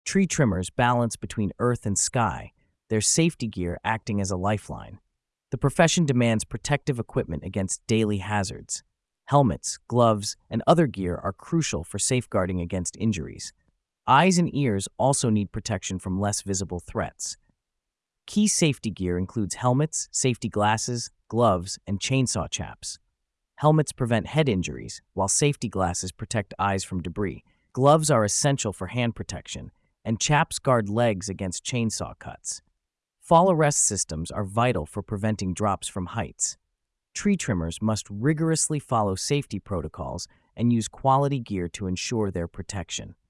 Tree trimmers balance between earth and sky, their safety gear acting as a lifeline. The profession demands protective equipment against daily hazards. Helmets, gloves, and other gear are crucial for safeguarding against injuries. Eyes and ears also need protection from less visible threats. Key safety gear includes helmets, safety glasses, gloves, and chainsaw chaps. Helmets prevent head injuries, while safety glasses protect eyes from debris. Gloves are essential for hand protection, and chaps guard legs against chainsaw cuts. Fall arrest systems are vital for preventing drops from heights. Tree trimmers must rigorously follow safety protocols and use quality gear to ensure their protection.